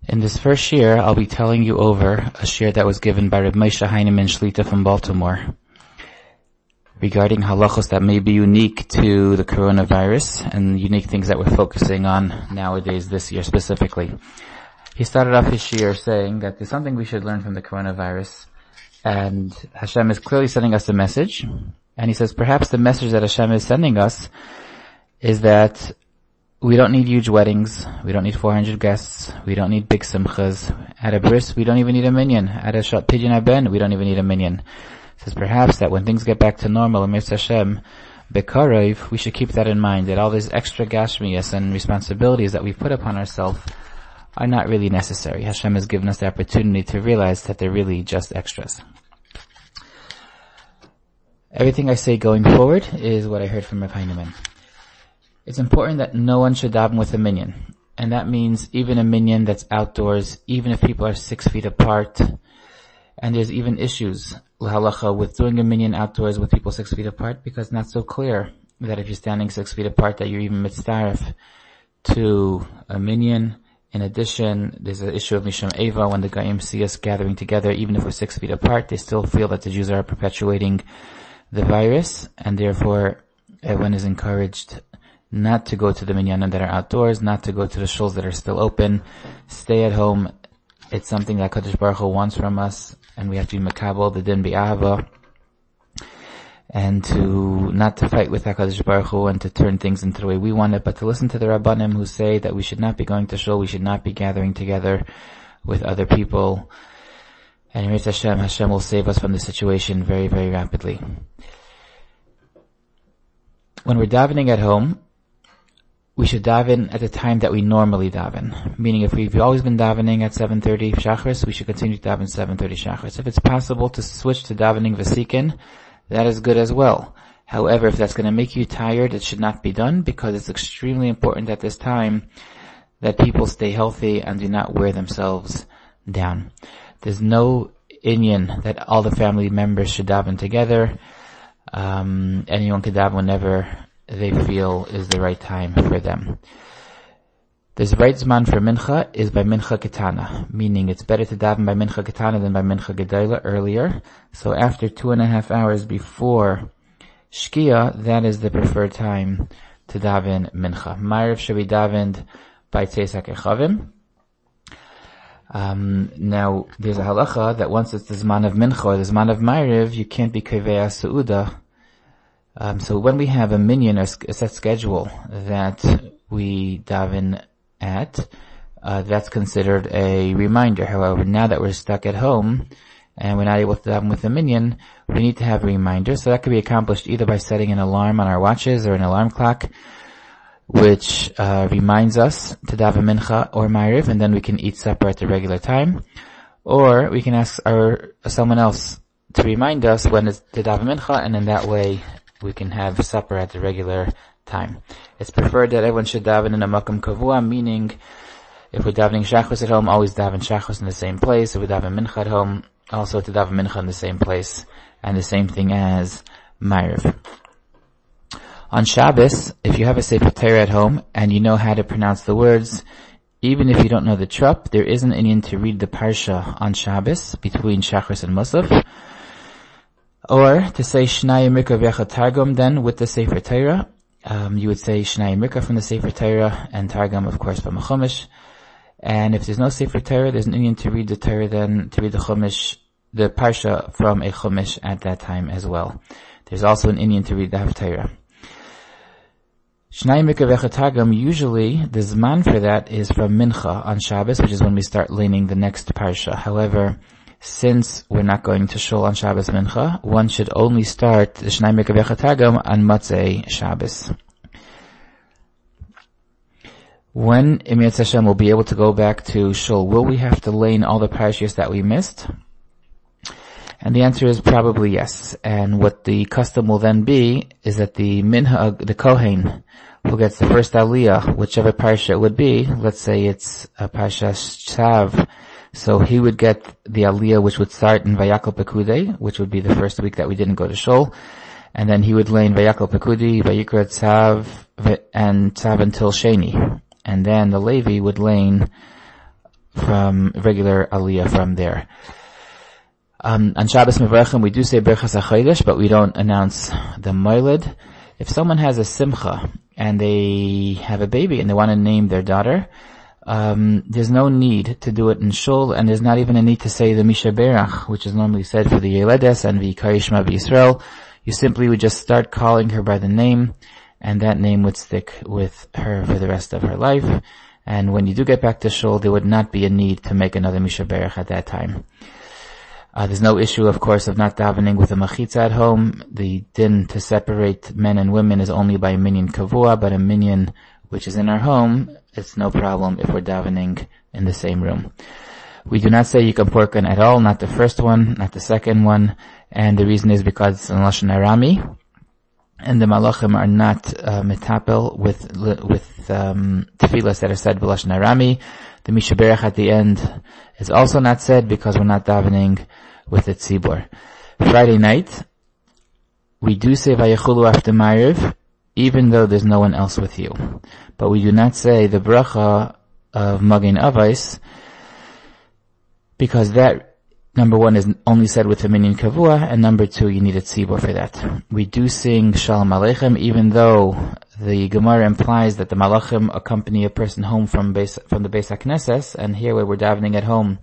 In this first year, I'll be telling you over a shir that was given by Reb Moshe Heinemann Shlita from Baltimore regarding halachos that may be unique to the coronavirus and unique things that we're focusing on nowadays this year specifically. He started off his shir saying that there's something we should learn from the coronavirus, and Hashem is clearly sending us a message, and he says perhaps the message that Hashem is sending us is that we don't need huge weddings. We don't need 400 guests. We don't need big simchas. At a bris, we don't even need a minyan. At a pidyon haben, we don't even need a minyan. It says perhaps that when things get back to normal, Emir Hashem, Bekarev, we should keep that in mind, that all these extra gashmias and responsibilities that we put upon ourselves are not really necessary. Hashem has given us the opportunity to realize that they're really just extras. Everything I say going forward is what I heard from Reb Heinemann. It's important that no one should daven with a minyan. And that means even a minyan that's outdoors, even if people are 6 feet apart. And there's even issues, l'halacha, with doing a minyan outdoors with people 6 feet apart, because it's not so clear that if you're standing 6 feet apart that you're even mitzdaref to a minyan. In addition, there's an issue of Misham Eva. When the Goyim see us gathering together, even if we're 6 feet apart, they still feel that the Jews are perpetuating the virus, and therefore everyone is encouraged not to go to the minyanim that are outdoors, not to go to the shuls that are still open. Stay at home. It's something that Kadosh Baruch Hu wants from us, and we have to be makabel the din bi'ahava, and to not to fight with HaKadosh Baruch Hu and to turn things into the way we want it, but to listen to the Rabbanim who say that we should not be going to shul, we should not be gathering together with other people. And in Hashem will save us from the situation very, very rapidly. When we're davening at home, we should daven at the time that we normally daven. Meaning if we've always been davening at 7:30 Shachris, we should continue to daven 7:30 Shachris. If it's possible to switch to davening Vasikin, that is good as well. However, if that's going to make you tired, it should not be done, because it's extremely important at this time that people stay healthy and do not wear themselves down. There's no inyan that all the family members should daven together. Anyone can daven whenever they feel is the right time for them. The right zman for mincha is by mincha ketana, meaning it's better to daven by mincha ketana than by mincha gedayla earlier. So after 2.5 hours before shkia, that is the preferred time to daven mincha. Ma'ariv should be davened by tzeisak echavim. Now there's a halacha that once it's the zman of mincha or the zman of ma'ariv, you can't be kaveh su'uda. So when we have a minyan, a set schedule that we daven at, that's considered a reminder. However, now that we're stuck at home and we're not able to daven with a minyan, we need to have a reminder. So that could be accomplished either by setting an alarm on our watches or an alarm clock, which reminds us to daven mincha or ma'ariv, and then we can eat supper at the regular time. Or we can ask someone else to remind us when it's to daven mincha, and in that way we can have supper at the regular time. It's preferred that everyone should daven in a makam kavua, meaning if we're davening shachos at home, always daven shachos in the same place. If we daven mincha at home, also to daven mincha in the same place, and the same thing as ma'ariv. On Shabbos, if you have a Sefer Torah at home and you know how to pronounce the words, even if you don't know the trup, there is an inyan to read the parsha on Shabbos between Shachris and Musaf, or to say Shnai Mikra V'Echa Targum then with the Sefer Torah. You would say Shnai Mikra from the Sefer Torah and Targum, of course, from a Chumash. And if there's no Sefer Torah, there's an inyan to read the Torah then, to read the Chumash, the parsha from a Chumash at that time as well. There's also an inyan to read the Haftarah. Shnai Mikra V'Echa Targum, usually the zman for that is from Mincha on Shabbos, which is when we start learning the next parsha. However, since we're not going to shul on Shabbos Mincha, one should only start the Shnai Mikra V'Echa Targum on Motzei Shabbos. When Emir Hashem will be able to go back to shul, will we have to learn all the parashas that we missed? And the answer is probably yes. And what the custom will then be is that the minhag, the kohen, who gets the first aliyah, whichever parsha it would be, let's say it's a parsha Tzav, so he would get the aliyah which would start in Vayakal Pekudei, which would be the first week that we didn't go to shul, and then he would learn Vayakal Pekudi, Vayikra Tzav, and Tzav until Sheni. And then the Levi would learn from regular aliyah from there. On Shabbos Mevarchim, we do say Birchas HaChodesh, but we don't announce the Moiled. If someone has a simcha and they have a baby and they want to name their daughter, there's no need to do it in shul, and there's not even a need to say the Misha Berach, which is normally said for the Yeledes and V'yikari Shema B'Yisrael. You simply would just start calling her by the name, and that name would stick with her for the rest of her life. And when you do get back to shul, there would not be a need to make another Misha Berach at that time. There's no issue, of course, of not davening with a machitza at home. The din to separate men and women is only by a minyan kavua, but a minyan which is in our home, it's no problem if we're davening in the same room. We do not say Yikam Porkan at all, not the first one, not the second one, and the reason is because it's in Lashon Arami, and the malachim are not metapel with tefillas that are said b'Lashon Arami. The Misha Berach at the end is also not said because we're not davening with the tzibur. Friday night, we do say Vayechulu after Ma'ariv, even though there's no one else with you. But we do not say the bracha of Magen Avos, because that, number one, is only said with the minyan kavua, and number two, you need a tzibur for that. We do sing Shalom Aleichem, even though the Gemara implies that the malachim accompany a person home from the Beis HaKnesses, and here where we're davening at home,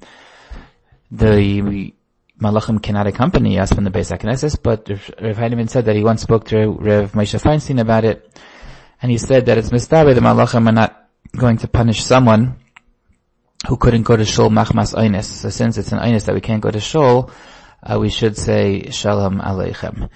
the malachim cannot accompany us from the Beis HaKnesses, but Rav Heinemann said that he once spoke to Rav Moshe Feinstein about it, and he said that it's mistaber, the malachim are not going to punish someone who couldn't go to shul machmas einis. So since it's an einis that we can't go to shul, we should say Shalom Aleichem.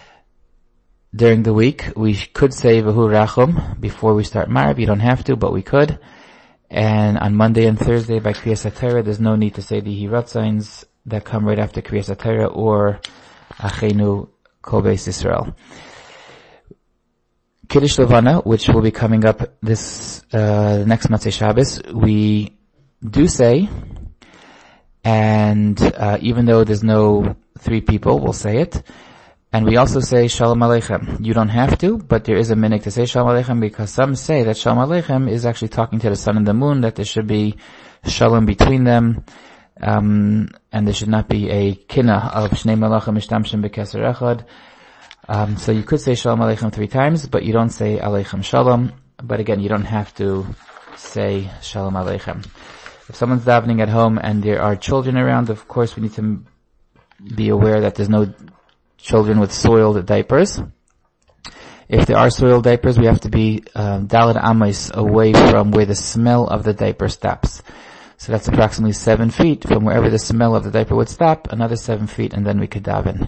During the week, we could say V'hu Rachum before we start Ma'ariv. You don't have to, but we could. And on Monday and Thursday by Kriyas HaTorah, there's no need to say the Hiratzains that come right after Kriyas HaTorah or Achenu Kol Beis Yisrael. Kiddush Levana, which will be coming up this next Motzei Shabbos, we do say, and even though there's no three people, we'll say it. And we also say Shalom Aleichem. You don't have to, but there is a minhag to say Shalom Aleichem, because some say that Shalom Aleichem is actually talking to the sun and the moon, that there should be Shalom between them, and there should not be a kinna of Shnei Malachim Mishtamshim B'Keser Echad. So you could say Shalom Aleichem 3 times, but you don't say Aleichem Shalom. But again, you don't have to say Shalom Aleichem. If someone's davening at home and there are children around, of course we need to be aware that there's no children with soiled diapers. If there are soiled diapers, we have to be daled amos away from where the smell of the diaper stops. So that's approximately 7 feet from wherever the smell of the diaper would stop, another 7 feet, and then we could daven.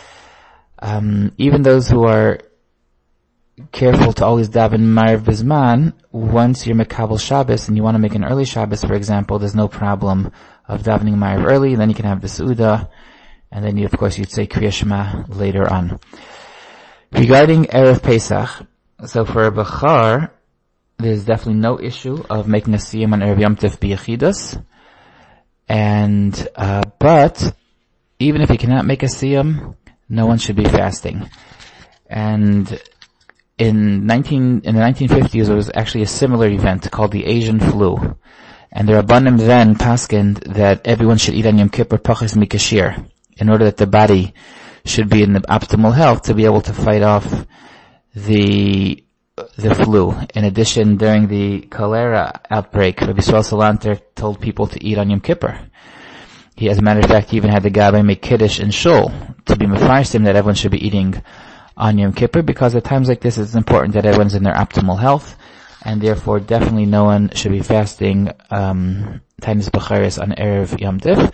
Even those who are careful to always daven Ma'ariv Bizman, once you're Mekabel Shabbos and you want to make an early Shabbos, for example, there's no problem of davening Ma'ariv early, then you can have the Seudah, and then you'd say Kriya Shema later on. Regarding Erev Pesach, so for a Bechar, there's definitely no issue of making a Siyam on Erev Yom Tov B'Yechidus, and, but, even if you cannot make a Siyam, no one should be fasting. And in the 1950s, there was actually a similar event called the Asian flu. And the Rabbanim then paskined that everyone should eat on Yom Kippur Pachas Mikashir, in order that the body should be in the optimal health to be able to fight off the flu. In addition, during the cholera outbreak, Rabbi Yisrael Salanter told people to eat on Yom Kippur. He, as a matter of fact, he even had the Gabbai make Kiddush in Shul to be mefarsim that everyone should be eating on Yom Kippur, because at times like this it's important that everyone's in their optimal health, and therefore definitely no one should be fasting Tainis B'charis on Erev Yom Tov.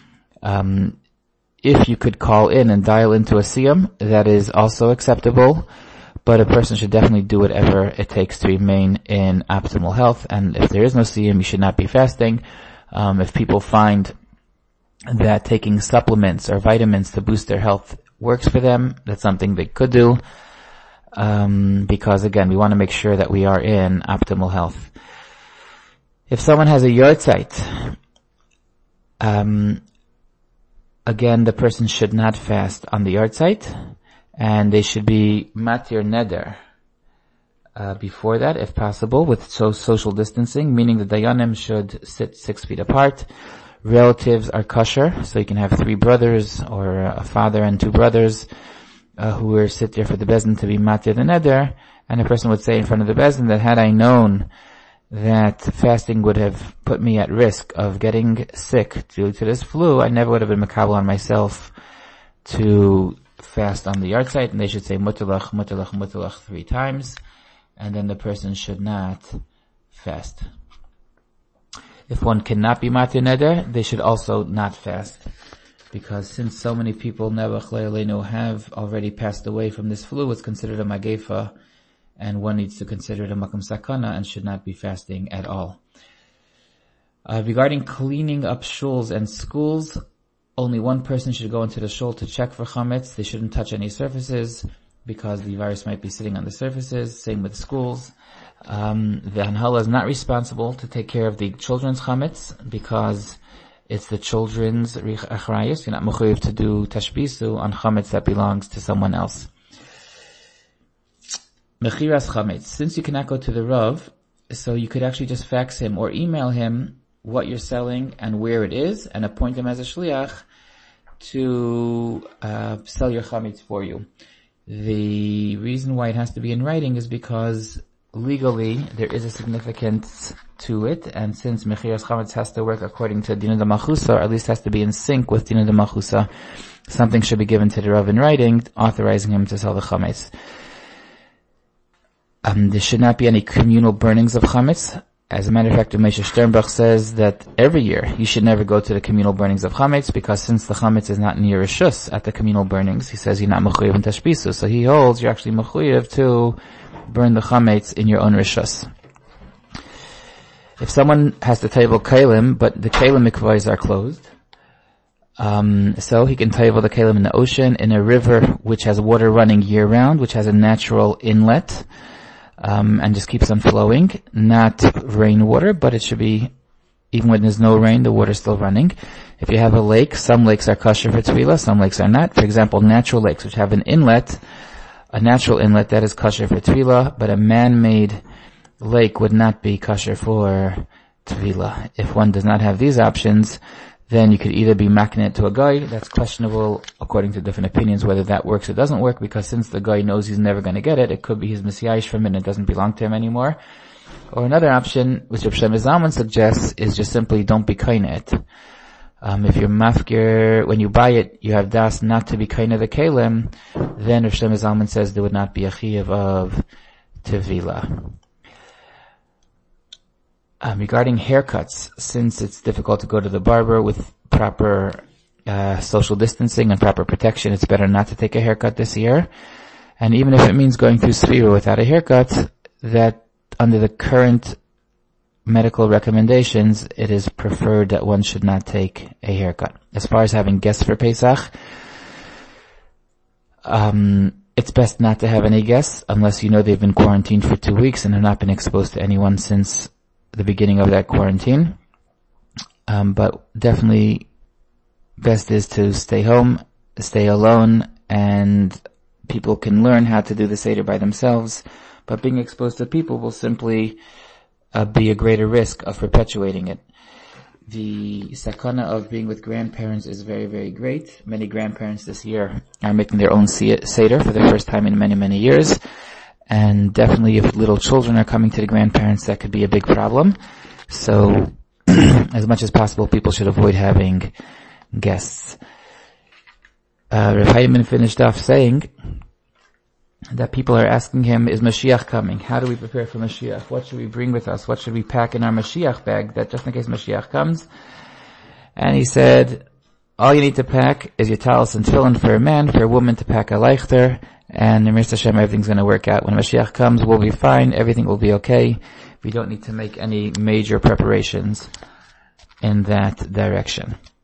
If you could call in and dial into a Siyam, that is also acceptable, but a person should definitely do whatever it takes to remain in optimal health, and if there is no Siyam, you should not be fasting. If people find that taking supplements or vitamins to boost their health works for them, that's something they could do, because again, we want to make sure that we are in optimal health. If someone has a yahrzeit, again, the person should not fast on the yahrzeit, and they should be matir neder, before that, if possible, with social distancing, meaning the dayanim should sit 6 feet apart. Relatives are kosher, so you can have 3 brothers or a father and 2 brothers who will sit there for the bezdin to be matir the neder, and a person would say in front of the bezdin that had I known that fasting would have put me at risk of getting sick due to this flu, I never would have been makabel on myself to fast on the yard site, and they should say mutalach, mutalach, mutalach 3 times, and then the person should not fast. If one cannot be matir neder, they should also not fast, because since so many people have already passed away from this flu, it's considered a magefa, and one needs to consider it a makom sakana and should not be fasting at all. Regarding cleaning up shuls and schools, only one person should go into the shul to check for chametz. They shouldn't touch any surfaces because the virus might be sitting on the surfaces. Same with schools. The Hanhala is not responsible to take care of the children's chametz because it's the children's rich achrayus. You're not mechuyev to do tashbisu on chametz that belongs to someone else. Mechiras chametz. Since you cannot go to the Rav, so you could actually just fax him or email him what you're selling and where it is, and appoint him as a shliach to sell your chametz for you. The reason why it has to be in writing is because legally there is a significance to it, and since mechiras chametz has to work according to Dina D'Malchusa, or at least has to be in sync with Dina D'Malchusa, something should be given to the Rav in writing, authorizing him to sell the chametz. There should not be any communal burnings of chametz. As a matter of fact, Moshe Sternbach says that every year you should never go to the communal burnings of chametz, because since the chametz is not near rishus at the communal burnings, he says you're not mechuyev in tashbisu. So he holds you're actually mechuyev to burn the chametz in your own rishus. If someone has to table kalim, but the kalim mikvahs are closed, so he can table the kalim in the ocean, in a river which has water running year round, which has a natural inlet, and just keeps on flowing, not rainwater, but it should be, even when there's no rain, the water's still running. If you have a lake, some lakes are kosher for tefillah, some lakes are not. For example, natural lakes, which have an inlet, a natural inlet, that is kosher for tefillah, but a man-made lake would not be kosher for tefillah. If one does not have these options, then you could either be maknet to a guy. That's questionable according to different opinions whether that works or doesn't work, because since the guy knows he's never going to get it, it could be his mesiyayish from it and it doesn't belong to him anymore. Or another option, which Rav Shlomo Zalman suggests, is just simply don't be kainet. If you're mafkir, when you buy it, you have das not to be kainet the kalim, then Rav Shlomo Zalman says there would not be a chiyuv of tevila. Regarding haircuts, since it's difficult to go to the barber with proper social distancing and proper protection, it's better not to take a haircut this year. And even if it means going through Sfira without a haircut, that under the current medical recommendations, it is preferred that one should not take a haircut. As far as having guests for Pesach, it's best not to have any guests unless you know they've been quarantined for 2 weeks and have not been exposed to anyone since the beginning of that quarantine. But definitely best is to stay home, stay alone, and people can learn how to do the Seder by themselves. But being exposed to people will simply be a greater risk of perpetuating it. The sakana of being with grandparents is very, very great. Many grandparents this year are making their own Seder for the first time in many, many years. And definitely if little children are coming to the grandparents, that could be a big problem. So, as much as possible, people should avoid having guests. Rav Hayman finished off saying that people are asking him, is Mashiach coming? How do we prepare for Mashiach? What should we bring with us? What should we pack in our Mashiach bag, that just in case Mashiach comes? And he said, all you need to pack is your talis and tefillin for a man, for a woman to pack a leichter, and in Mirz Hashem everything's going to work out. When Mashiach comes, we'll be fine, everything will be okay. We don't need to make any major preparations in that direction.